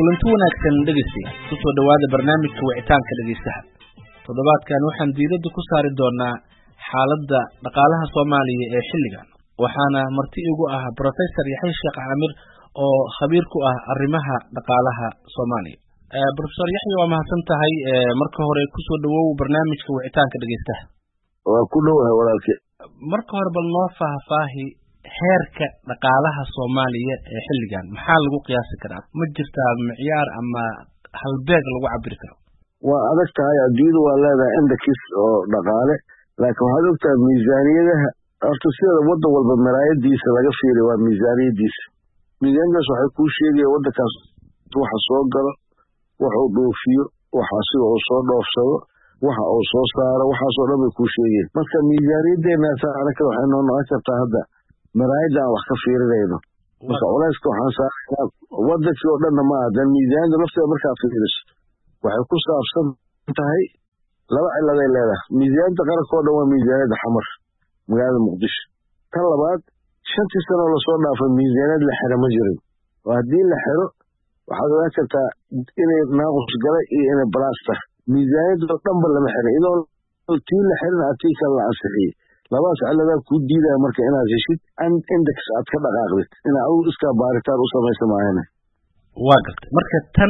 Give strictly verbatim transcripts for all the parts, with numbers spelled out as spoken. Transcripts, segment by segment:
kulanti wanaagsan dhegeystayaal ku soo dhawaada barnaamijka wicitaanka dhegeystaha. Toddobaadkan waxaan diiradda ku saari doonaa xaaladda dhaqaalaha Soomaaliya ee xilligan. Waxaana marti igu ah Professor Yaxye Sheekh Caamir oo khabiir ku ah arrimaha dhaqaalaha Soomaaliya. Eh Professor Yaxye waa mahadsan tahay marka hore ku soo dhawow barnaamijka wicitaanka dhegeystaha. Waa ku dhawahay walaalkay. Marka hore bal noo faahfaahi heerka dhaqaalaha Soomaaliya ee xilligan maxaa lagu qiyaasi karaa? Ma jirtaa miciyaar ama halbeeg lagu cabiri karo? Waa adag tahay adduunyadu waa leedahay index oo dhaqaale, laakiin waxaad ogtahay miisaaniyadaha horta sida waddan walba maraayadiisa laga fiiriyo waa miisaaniyadiisa. Miisaaniyadaas waxay kuu sheegaya waddankaas waxa soo galo, waxa uu dhoofiyo, waxa asiga uu soo dhoofsado, waxa uu soo saaro, waxaasoo dhan bay kuu sheegayaan. Marka miisaaniyadeenna saaraka waxay noo noqon kartaa hadda maraayada aan wax ka fiirinayno. Marka culayska waxaan saaraynaa waddankii oo dhanna ma aha, dan miisaaniyada lafteeda markaad fiiriso waxay ku saabsan tahay laba ciladay leedahay. miisaaniyada qaranka oo dhan waa miisaaniyada xamar magaalada Muqdisho. tan labaad shantii sano lasoo dhaafay miisaaniyad la xiro ma jirin, oo haddii la xiro waxaad ogaan kartaa inay naaqus galay iyo inay balaas tahay. miisaaniyada dhanba lama xirin, idoo tii la xirin atii kale la ansixiyey. labadaas ciladaa kuu diidaya marka inaad heshid index aad ka dhaqaaqdid, inaad adigu iskaa baaritaan u samaysa maahane. waa gartay marka tan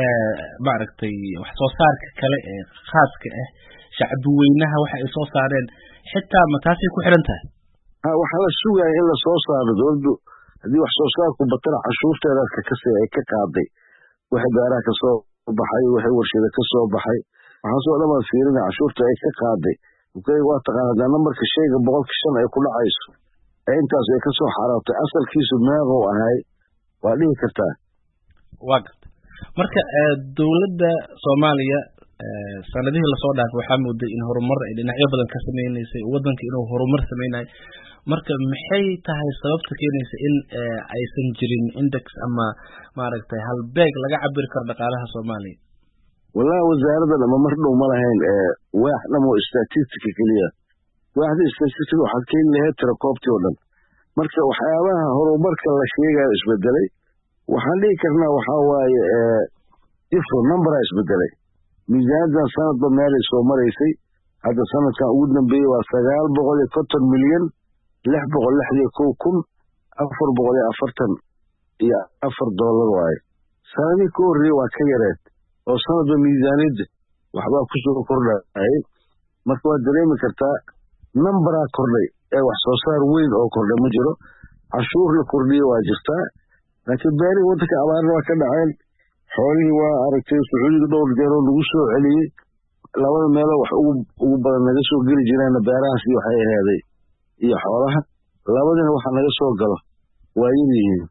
maaragtay wax soo saarka kale ee khaaska ah shacbi weynaha waxa ay soo saareen xitaa ma taasay ku xiran tahay? ha waxaa la sugaya in la soo saaro dowladdu haddii wax soo saarku batana cashuurteeda kakase ay ka qaaday, wixii beeraha ka soo baxay, wixii warshada ka soo baxay, waxaasoo dhan baad fiirina cashuurta ay ka qaaday. waa taqaan hadaa nambarka shayga boqolka shan ay ku dhacayso ee intaas ay kasoo xaraabtay asalkiisu meequu ahay waa dhihi kartaa. waa garta marka dowladda Soomaaliya sanadihii lasoo dhaafay waxaa mooday in horumar ay dhinacyo badan ka sameynaysay, waddanka inuu horumar sameynayo. marka maxay tahay sababta keenaysa in aysan jirin index ama maaragtay halbeeg laga cabiri karo dhaqaalaha Soomaaliya? wallahi wasaaradda dhama mar dhow ma lahayn waax dhamo statistica keliya. waaxda statistica waxaad keeni lahayd tirakoobtii oo dhan. marka waxyaabaha horumarka la sheegayo isbedelay waxaan dhihi karnaa waxaa waaye ifro numbera isbedelay. miisaaniyadan sanadba meelay soo maraysay, hadda sanadkan ugu dambeeyey waa sagaal boqol iyo konton milyan lix boqol lixdan kow kun afar boqol iyo afartan iyo afar doolar waaye. sanadii ka horreeyey waa ka yareed oo sanadba miisaaniyadda waxbaa ku soo kordhayay. marka waad dareemi kartaa numberaa kordhay ee wax soo saar weyn oo kordhay ma jiro. cashuur la kordhiye waa jirtaa, laakiin beerihii waddanka abaarna waa ka dhaceen, xoolihii waa aragtay sacuudiga dhowr jeeroo lagu soo celiyey. labada meeloo wax ugu badan naga soo geli jireenna beerahaas iyo waxay aheeday iyo xoolaha, labadina waxa naga soo galo waa yar yihiin.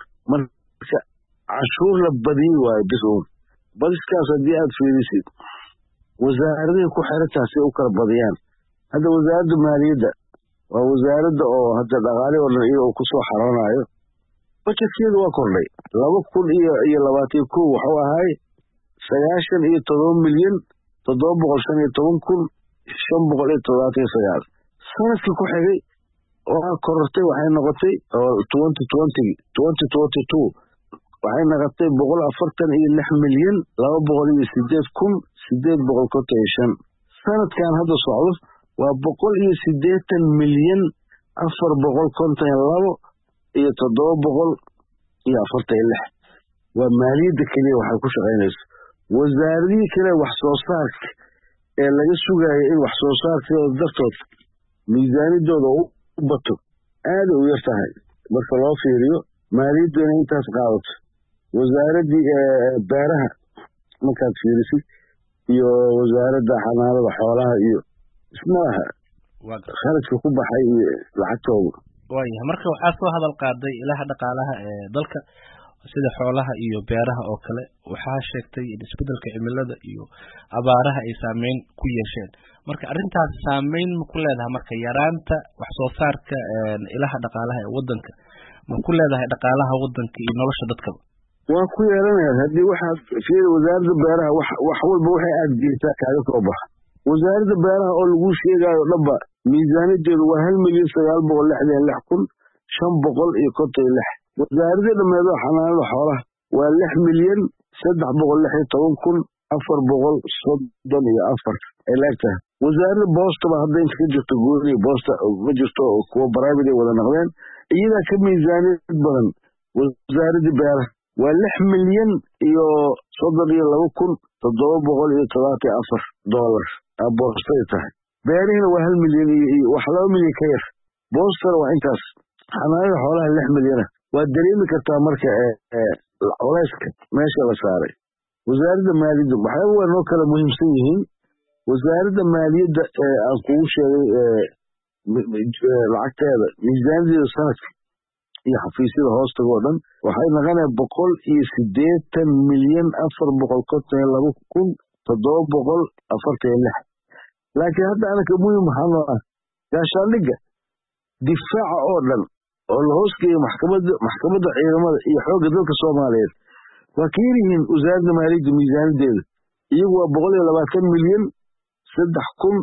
marka cashuur la badiyey waayo bis uun. badiskaas haddii aad fiirisid wasaaradahay ku xirantaha si u kala badiyaan. hadda wasaaradda maaliyadda waa wasaaradda oo hadda dhaqaalihii oo dhan iyada uu ku soo xaroonayo. bajetkeedu waa kordhay laba kun iyo iyo labaatan kow waxuu ahay sagaashan iyo todoba milyan toddoba boqol shan iyo toban kun shan boqol iyo toddobaatan iyo sagaal. sanadkii ku xigay waa korortay waxay noqotay oo twenty twenty twenty twenty two waxay noqotay boqol afartan iyo lix milyan laba boqol iyo sideed kun sideed boqol konton iyo shan. sanadkan hadda socdo waa boqol iyo siddeetan milyan afar boqol konton iyo labo iyo toddoba boqol iyo afartan iyo lix. waa maaliyadda keliya waxay ku shaqaynayso. wasaaradihii kale wax soo saarka ee laga sugayo in wax soo saarkooda dartood miisaaniyadooda u bato aaday u yar tahay marka loo fiiriyo maaliyaddu inay intaas qaadato. wasaaraddii beeraha markaad fiirisid iyo wasaaradda xanaanada xoolaha iyo ismaaha kharajka ku baxay iyo lacagtooda. waayahay marka waxaa soo hadal qaaday ilaha dhaqaalaha ee dalka sida xoolaha iyo beeraha oo kale. waxaa sheegtay in isbedelka cimilada iyo abaaraha ay saameyn ku yeesheen. marka arrintaas saameyn ma ku leedahay marka yaraanta wax soo saarka ilaha dhaqaalaha ee waddanka ma ku leedahay dhaqaalaha waddanka iyo nolosha dadkaba? waa ku yeelanayaan haddii waxaad fiiri wasaaradda beeraha wax walba waxay aad geysaa kaaga soo baxa. wasaaradda beeraha oo lagu sheegayo dhanba miisaaniyadeedu waa hal milyan sagaal boqol lixdan lix kun shan boqol iyo konton iyo lix. wasaaradda dhameedo xanaanada xoolaha waa lix milyan saddex boqol lix iyo toban kun afar boqol soddon iyo afar ay leegtahay. wasaaradda boostaba hadda inta ka jirto gooni boosta ma jirto oo kuwa private ay wada noqdeen, iyadaa ka miisaaniyad badan wasaaradda beeraha waa lix milyan iyo soddon iyo laba kun toddoba boqol iyo todobaatan iyo afar doolar aa boostay tahay. beerihina waa hal milyan iyo wax laba milyan ka yar, boostana waa intaas. xanaanada xoolaha lix milyana. waa dareemi kartaa marka culayska meesha la saaray. wasaaradda maaliyadda waxyaaba waa noo kala muhiimsan yihiin. wasaaradda maaliyadda aan kugu sheegay lacagteeda miisaaniyadeeda sanadka iyo xafiisyada hoostaga oo dhan waxay noqonaya boqol iyo sideetan milyan afar boqol konton iyo laba kun toddoba boqol afartan iyo lix. laakiin hadda anaka muhim waxaa noo ah gaashaandhigga difaaca oo dhan oo la hoosgeeyo maxkamadda maxkamadda ciidamada iyo xoogga dalka Soomaaliyeed waa ka yaryihiin wasaaradda maaliyadda miisaaniyadeeda. iyagu waa boqol iyo labaatan milyan saddex kun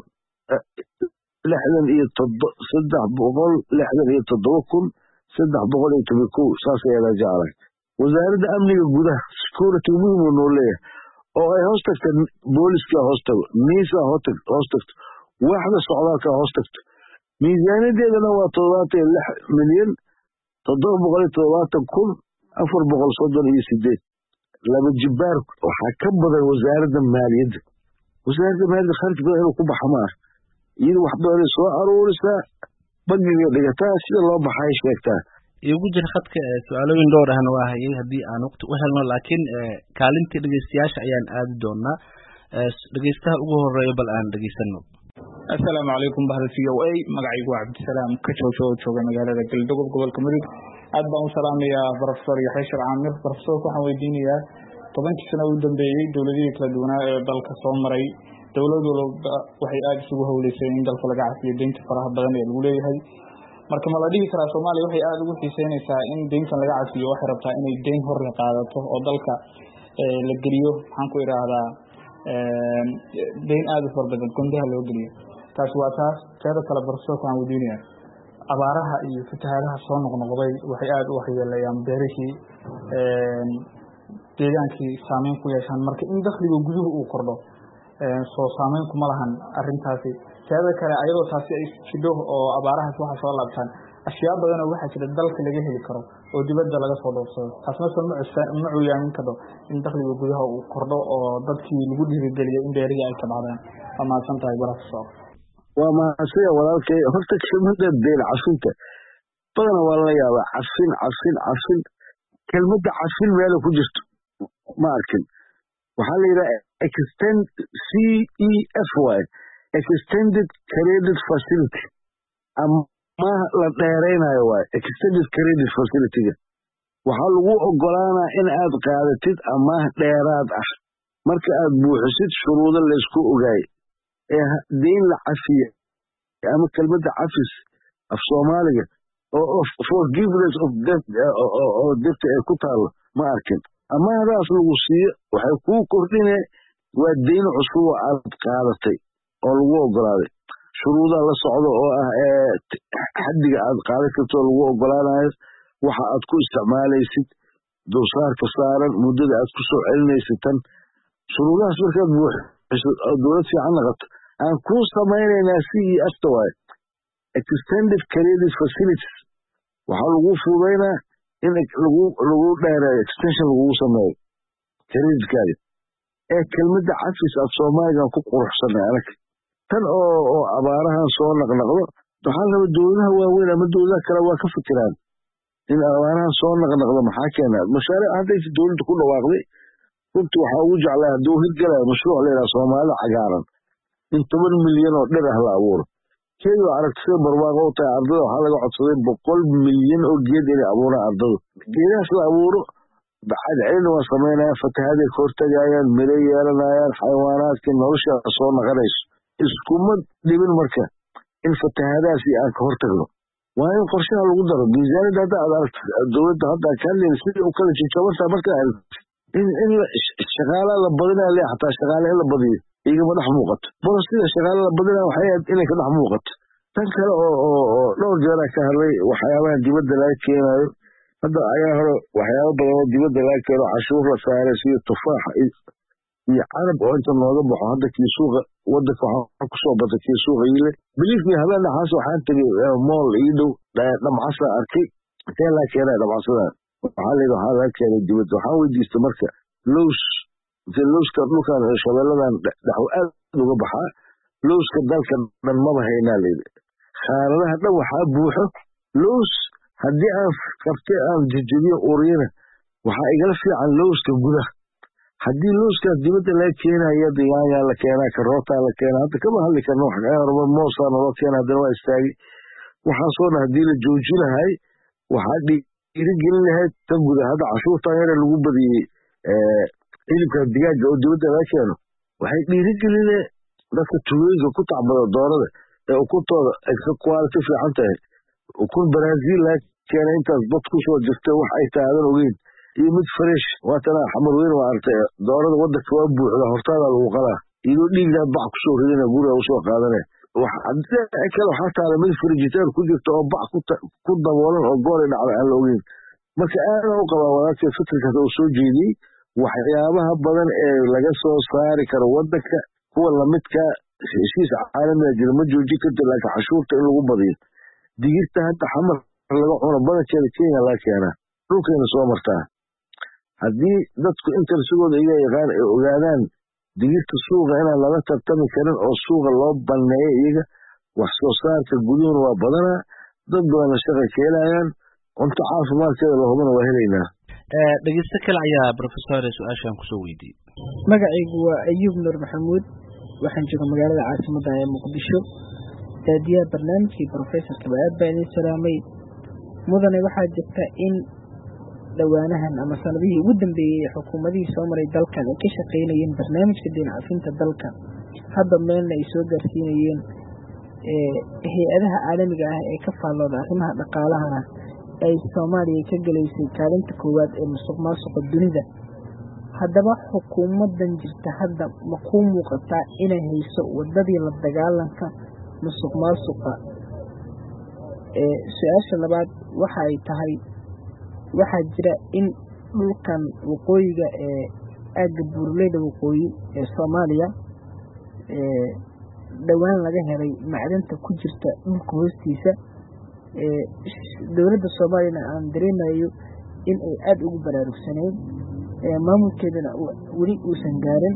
lixdan iyo toddoba saddex boqol lixdan iyo toddoba kun saddex boqol iyo toban kow saas ayaa jeclahay. wasaaradda amniga gudaha security muhiim oo noo leeyahay oo ay hoos tagta booliska hoos tago, niisa hoos tagto, waaxda socdaalka hoos tagto. miisaaniyadeedana waa toddobaatan iyo lix milyan toddoba boqol iyo toddobaatan kun afar boqol soddon iyo sideed. laba jibaar waxaa ka badan wasaaradda maaliyadda. wasaaradda maaliyadda kharaj badan inuu ku baxa maaha. iyada wax badan soo aruurisaa bangiga dhigataa sida loo baxay sheegtaa. igu jir khadka su'aalooyin dhowr ahna waa hayay haddii aan waqti u helno, laakiin kaalintii dhegeystayaasha ayaan aadi doonaa. dhegeystaha ugu horeeya bal aan dhegeysano. assalaamu calaykum bahda v o a magacaygu waa cabdisalaam ka joojo oo jooga magaalada galdogob gobolka mudug. aad baan u salaamayaa professor yaxya shar caamir. professorka waxaan weydiinayaa tobankii sano u dambeeyey dowladihii kala duwanaa ee dalka soo maray dowlad walba waxay aada isugu howleysay in dalka laga cafiyo deynta faraha badan ee lagu leeyahay. marka ma la dhihi karaa Soomaaliya waxay aada ugu xiiseynaysaa in deyntan laga cafiyo, waxay rabtaa inay deyn hor la qaadato oo dalka la geliyo maxaan ku idhaahdaa deyn aada u fara badan gundaha loo geliyo. taasi waa taas. teeda kale professorka aan weydiinayaa abaaraha iyo fatahaadaha soo noqnoqday waxay aada u waxyeelayaan beerihii deegaankii saameyn ku yeeshaan. marka in dakhliga guduhu uu kordho soo saameyn kuma lahan arrintaasi. teeda kale ayadoo taasi ay jidho oo abaarahaas waxa soo laabtaan ashyaa badan oo waxaa jira dalka laga heli karo oo dibadda laga soo dhoofsado. taasna soo ma cuyaamin karo in dakhliga gudaha uu kordho oo dadkii lagu dhiirigeliyo in beerihii ay tabcadaan. waa mahadsan tahay professor. waa mahadsan walaalkay. horta kelmadda deyn cafinta badana waa la yaabaa. cafin cafin cafin kelmadda cafin meela ku jirto ma arkin. waxaa la yidhaha extend c e f y extended credit facility ama la dheeraynayo waay. extended credit facility-ga waxaa lagu ogolaanaa in aad qaadatid amaah dheeraad ah marka aad buuxisid shuruudo laysku ogaay ee deyn la cafiye ama kelmadda cafis af Soomaaliga oo forgiveness of debt oo debt ee ku taalo ma arkin. amaahdaas lagu siiyo waxay kuu kordhinee waa deyn cusub oo aad qaadatay oo lagu ogolaaday. shuruudaha la socdo oo ah xaddiga aad qaadan karto lagu ogolaanayo, waxa aad ku isticmaalaysid, dulsaarka saaran, muddada aad ku soo celinaysid. tan shuruudahaas markaad buuxiso oo dowlad fiican noqoto aan kuu samaynaynaa c e f ta waaye extended credit facilities. waxaa lagu fududaynaa in lagu lagu dheereeyo extension lagu sameeyo creditkaada ee kelmadda cafis af Soomaaliga ku quruxsanay anag. tan oo oo abaarahan soo naqnaqdo waxaa raba dowladaha waaweyn ama dowladaha kale waa ka fikiraan in abaarahan soo naqnaqdo maxaa keenaa. mashaariic hadday dowladda ku dhawaaqday runtii waxaa ugu jeclaa hadduu hirgalaya mashruuc la yidhaha Soomaalida cagaaran in toban milyan oo dhir ah la abuuro. keedu aragti sida barwaaqo u tahay ardada waxaa laga codsaday boqol milyan oo geed inay abuuraan ardadu. geedahaas la abuuro bacad celina waa samaynayaan, fatahaday ka hortagayaan, miro yeelanayaan, xayawaanaadkii nolosha soo naqanayso. iskuma dhibin marka in fatahaadaasi aan ka hortagno. waa in qorshaha lagu daro miisaaniyadda. hadda aad aragti dowladda hadda ka hadlayna sidii u kala jijabanta marka in in shaqaalaha la badinaa le xataa shaqaale in la badiyo igama dhex muuqato. bolosida shaqaale la badinaa waxay ahayd inay ka dhex muuqato. tan kale oo oo oo dhowr jeera ka hadlay waxyaabaha dibadda laga keenayo hadda ayaa hore waxyaaba badan oo dibadda laga keeno cashuur la saaray sida tufaaxa iyo canab oo inta nooga baxo hadda kii suuqa wadanka waxaa kusoo batay kii suuqa yile biliifmi habeen dhaxaas waxaan tegay mool ii dhow dhamcasa arkay intee laa keenaa dhamcasada waxaa layidhi waxaa laga keenay dibadda waxaan weydiistay marka lows inta lowska dhulkan shabeelladan dhaxwo aad uga baxaa lowska dalka dhan maba haynaa layidhi khaanadaha dhan waxaa buuxo lows haddii aan qabtay aan jejebiyo uriyana waxaa igala fiican lowska gudaha haddii lowskaas dibadda laga keenaya yaanyaa la keenaa karootaa la keenaa hadda kama hadli karno waxba moosaa naloo keena haddana waa istaagay waxaasoo dhan haddii la jooji lahay waxaa dhiirigelin lahayd tan guda hadda cashuurtan yare lagu badiyey hilibka digaaga oo dibadda laga keeno waxay dhiirigeline dadka tuulooyinka ku tacbada doorada ee ukuntooda ay ka quality fiican tahay ukun brazil laga keena intaas bad kusoo jirta wax ay tahay aadan ogeyn iyo mid fresh waatana xamar weyn waa artay doorada wadanka waa buuxda hortaada lagu qalaa iyadoo dhiigdaa bac kusoo ridana guriga usoo qaadane kale waxaa taala mid frigitaan ku jirta oo bac ku daboolan oo goori dhacda aan la ogeyn marka aada u qabaa walaalkay fitrikaas oo soo jeediyey waxyaabaha badan ee laga soo saari karo wadanka kuwa lamidka heshiis caalamiga jira ma joojin karto laakiin cashuurta in lagu badiyo digirta hadda xamar laga cuno badankeeda kenya laga keenaa dhulkayna soo martaa haddii dadku intersigooda iga yaqaan ay ogaadaan digirta suuqa inaan lala tartami karin oo suuqa loo banneeyo iyaga wax soo saarka guduhuna waa badanaa dad badanna shaqay ka helayaan cunto caafimaadkeeda lahubana waa helaynaa dhegeysto kale ayaa professor su-aashaan kusoo weydiiyey magacaygu waa ayuub nuur maxamuud waxaan jooga magaalada caasimadda ee muqdisho daadiyaha barnaamijkii professorka aad baa idin salaamay mudane waxaa jirta in dhawaanahan ama sanadihii ugu dambeeyey ee xukuumadihii soo maray dalkan ay ka shaqaynayeen barnaamijka deen cafinta dalka hadda meelna ay soo gaarsiinayeen hay-adaha caalamiga ah ee ka faallooda arrimaha dhaqaalahana ay soomaaliya ka gelaysay kaalinta koowaad ee musuq maasuqa dunida haddaba xukuumadan jirta hadda ma kuu muuqataa inay hayso wadadii la dagaalanka musuq maasuqa su-aasha labaad waxa ay tahay waxaa jira in dhulkan waqooyiga ee aagga buurleyda waqooyi ee soomaaliya dhowaan laga helay macdanta ku jirta dhulka hoostiisa dowladda soomaaliyana aan dareemayo in ay aada ugu baraarugsaneyd maamulkeedana weli uusan gaarin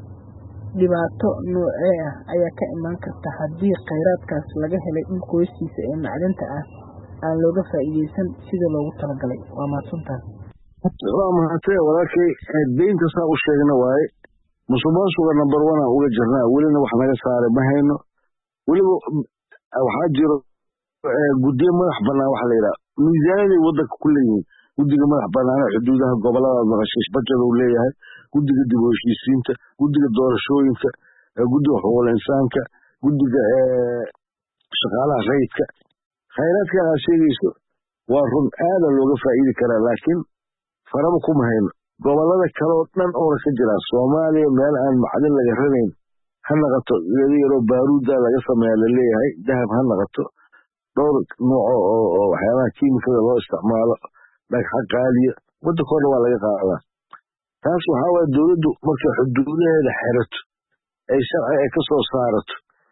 dhibaato noocee ah ayaa ka imaan karta haddii khayraadkaas laga helay dhulka hoostiisa ee macdanta ah aan looga faa'iideysan sida loogu talagalay waa mahadsantahay waa mahadtee walaalkay deynta saa u sheegna waaye musuqmaasuqa number one aan uga jirnaa welina wax naga saaray ma hayno weliba waxaa jiro guddiyo madax bannaan waxa la yidhaha miisaanaday waddanka ku leeyihiin guddiga madax bannaana xuduudaha gobolada maqashiish bajada uu leeyahay guddiga dib u heshiisiinta guddiga doorashooyinka guddiga xuquuqul insaanka guddiga shaqaalaha rayidka khayraadkan aad sheegayso waa run aada looga faa'iidi karaa laakiin faraba kuma hayno gobolada kaleoo dhan oona ka jiraa soomaaliya meel aan macdin laga ranayn ha naqato iyado yaroo baaruudda laga sameeya laleeyahay dahab ha naqato dhowr nooco oo waxyaabaha kiimikada loo isticmaalo dhagxa qaaliya waddankoo dhan waa laga qaadaa taas waxaa waaya dowladdu markay xuduudaheeda xerato ay sharci ay ka soo saarato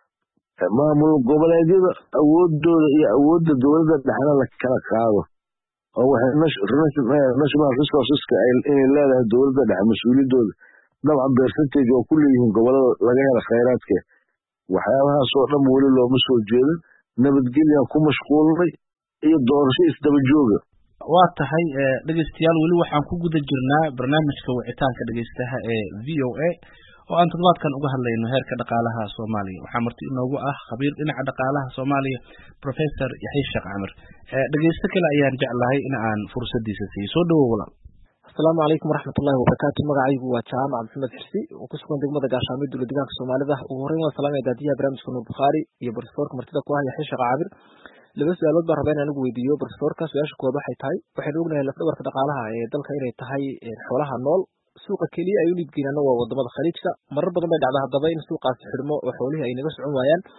maamul goboleedyada awoodooda iyo awoodda dowladda dhexna la kala qaado oo waxay national resourceska inay leedahay dowladda dhexe mas-uuliyadooda dabcan percentage oo ku leeyihiin gobolada laga hela khayraadka waxyaabahaasoo dhan weli looma soo jeedin nabadgelyan ku mashquulnay iyo doorasho isdaba jooga waa tahay dhegeystayaal weli waxaan ku guda jirnaa barnaamijka wicitaanka dhegeystaha ee v o a oo aan toddobaadkan uga hadlayno heerka dhaqaalaha soomaaliya waxaa marti inoogu ah khabiir dhinaca dhaqaalaha soomaaliya professor yaxya sheekh camir dhegeysto kale ayaan jeclahay in aan fursadiisa siiyo soo dhawow walaal asalaamu calaykum waraxmatullahi wabarakaatu magacaygu waa jaamac maxamed xirsi oo ku sugan degmada gaashaamid dowla deegaanka soomaalida ugu horreyn waa salaamaya daadiyaha barnaamijka nuur bukhaari iyo profesorka martida ku ah yaxya sheekh camir laba su-aalood baan rabaa in aan ugu weydiiyo profesorka su-aasha koowaad waxay tahay waxaynu ognahay lafdhabarka dhaqaalaha ee dalka inay tahay xoolaha nool suuqa keliya ay u dhiibgeenaana waa wadamada khaliijka marar badan bay dhacdaa haddaba in suuqaasi xidhmo oo xoolihii ay naga socon waayaan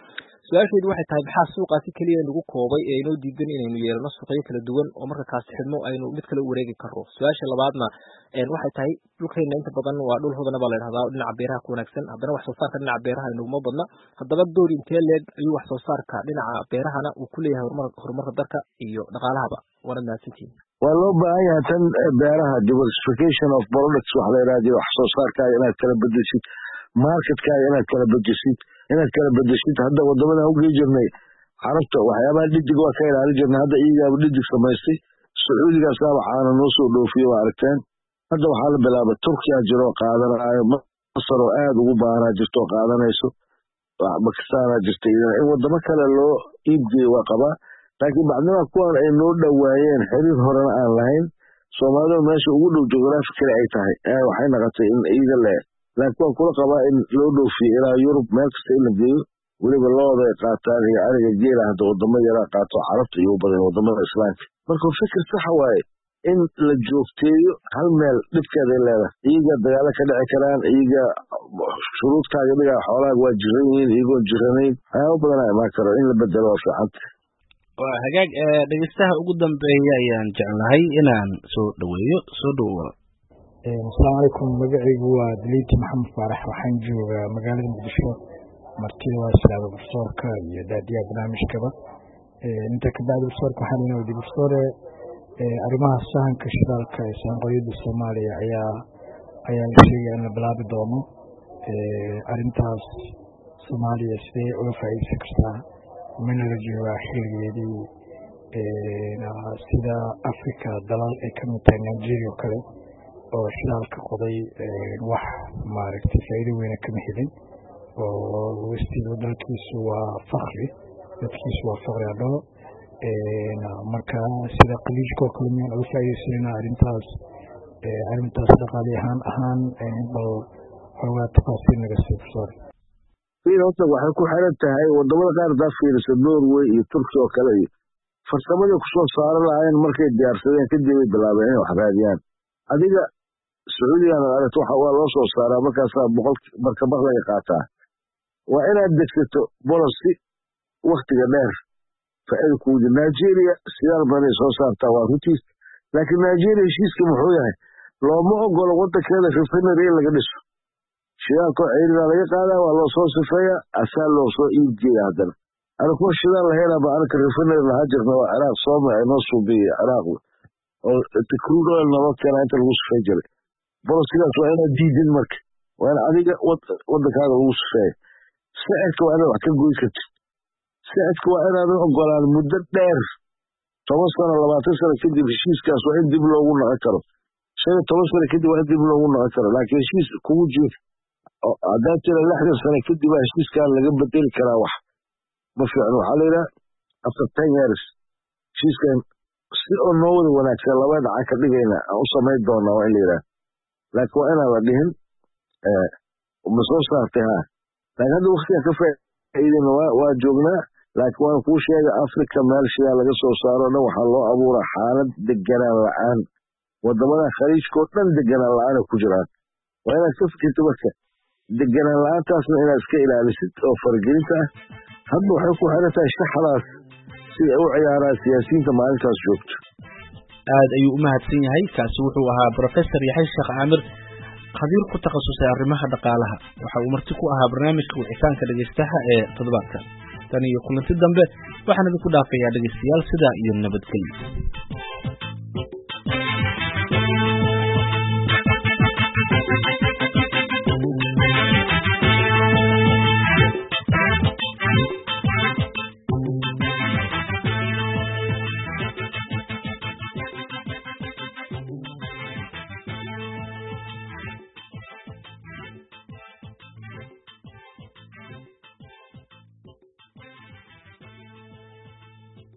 su-aashaydu waxay tahay maxaa suuqaasi keliya nagu koobay ee inoo diidan inaynu yeelano suuqyo kala duwan oo marka kaasi xidhmo aynu mid kale u wareegi karno. su-aasha labaadna waxay tahay dhulkeena inta badan waa dhul hodana baa la yidhahdaa dhinaca beeraha ku wanaagsan, haddana wax soo saarka dhinaca beeraha inaguma badna. haddaba door intee leeg ayuu wax soo saarka dhinaca beerahana uu ku leeyahay horumarka dalka iyo dhaqaalahaba? waana mahadsantihiin. waa loo baahan yahay tan beeraha diversification of products wax la yidhahdo, wax soo saarkaaga inaad kala bedeshid, marketkaaga inaad kala bedeshid inaad kala bedeshid hadda wadamadan ugey jirnay carabta waxyaabaha dhidig waa ka ilaali jirnay, hadda iyagaaba dhidig samaystay. sacuudigaasaaba caana noo soo dhoofiye waa aragteen. hadda waxaa la bilaabay turkiya jiroo qaadanaayo, masar oo aad ugu baahanaa jirto oo qaadanayso, bakistaanaa jirta, in wadamo kale loo iibgeeyo waa qabaa. laakiin bacdima kuwan ay noo dhowaayeen xiriir horena aan lahayn, soomaalida meesha ugu dhow geographically ay tahay waxay noqotay in iyaga le laakiin waan kula qabaa in loo dhoofiyo ilaa Yurub meel kasta in la geeyo, weliba looda ay qaataan iyo ariga geela hadda wadamo yaraa qaato carabta iyo u badan wadamada islaamka. marka fikir saxa waaye in la joogteeyo hal meel dhibkeeday leedahay. iyaga dagaalo ka dhici karaan, iyaga shuruudkaaga dhigaa xoolaaga waa jiran yihiin, iyagoon jiranayn waxyaaba badanaa imaan karo in la bedelo waa fiicanta. waa hagaag dhegeystaha ugu dambeeya ayaan jeclahay inaan soo dhaweeyo. soo dhawow. asalaamu calaykum, magacaygu waa daliiti maxamed faarax, waxaan joogaa magaalada muqdisho. martida waa islaama garsoorka iyo daadiyaha barnaamijkaba. inta ka bacdi garsoorka waxaan inaa wadi garsoore arrimaha sahanka shidaalka ee sahanqoryada soomaaliya ayaa ayaa la sheegaya in la bilaabi doono. arrintaas soomaaliya sidee uga faa'iideysan kartaa? mina la joogaa xilligeedii sida africa dalal ay ka mid tahay nigeria oo kale oo shidaalka qoday wax maaragtay faa'iido weyna kama helin, oo westiga dalkiisu waa fakri dadkiisu waa fakri adhoo. marka sida qaliijka oo kale miyaan uga faa'iideysanayna arrintaas arrintaas dhaqaali ahaan ahaan bal xoogaa tafaasiil naga sii garsoore. horta waxay ku xiran tahay wadamada qaar daa fiirisa Norway iyo Turkiya oo kale iyo farsamadii ku soo saaran lahaayeen markay diyaarsadeen kadib ay bilaabeen inay wax raadiyaan. adiga Sacuudiga aragto waxa waa loo soo saaraa markaas boqol marka baq laga qaataa. waa inaad degsato policy waqtiga dheer faa'iido ku wadi. Nigeria siyaar badan soo saartaa waa runtii, laakiin Nigeria heshiiska muxuu yahay? looma ogolo wadankeeda refinery laga dhiso. shidaalka ciidana laga qaadaa, waa loo soo sifeeyaa, asaa loo soo iibgeeya. haddana anakuwa shidaal laheynaa ba anaka refinery lahaa jirna waa ciraaq sooma ay noo suubiye ciraaq oo crude oil naloo keenaa inta lagu sifey jiray. bolosigaas waa inaad diidin, marka waa in adiga wadankaaga lagu sifeeya. sicirka waa inaad wax ka goy kartid. sicirka waa inaadan ogolaan muddo dheer toban sano labaatan sano kadib heshiiskaas waa in dib loogu noqon karo. shan iyo toban sano kadib waa in dib loogu noqon karo, laakiin heshiis kugu jiro haddaad tira lixdan sano kadib baa heshiiskaan laga bedeli karaa wax ma fiicno. waxaa la yidhaha after ten years heshiiskan si oo noo wada wanaagsan laba dhaca ka dhigayna aan u samayn doonaa waa in la yidhaha. laakiin waa inaan la dhihin ma soo saartay ha laakiin hadda waktiga ka faa'iidayna waa joognaa. laakiin waan kuu sheega africa meel shidaa laga soo saaro dhan waxaa loo abuuraa xaalad deganaan la-aan. wadamada khaliijka oo dhan deganaan la-aan ku jiraan. waa inaad ka fikirta marka deganaan la-aantaasna inaad iska ilaalisid oo faragelinta ah. hadda waxay ku xiran tahay shaxdaas sida ay u ciyaaraan siyaasiyiinta maalintaas joogto. aad ayuu u mahadsan yahay. kaasi wuxuu ahaa professor yaxay sheekh caamir, khabiir ku takhasusay arrimaha dhaqaalaha. waxa uu marti ku ahaa barnaamijka wicitaanka dhegeystaha ee toddobaadkan. tan iyo kulanti dambe waxaan idinku dhaafayaa dhegeystayaal sidaa iyo nabadgelyo.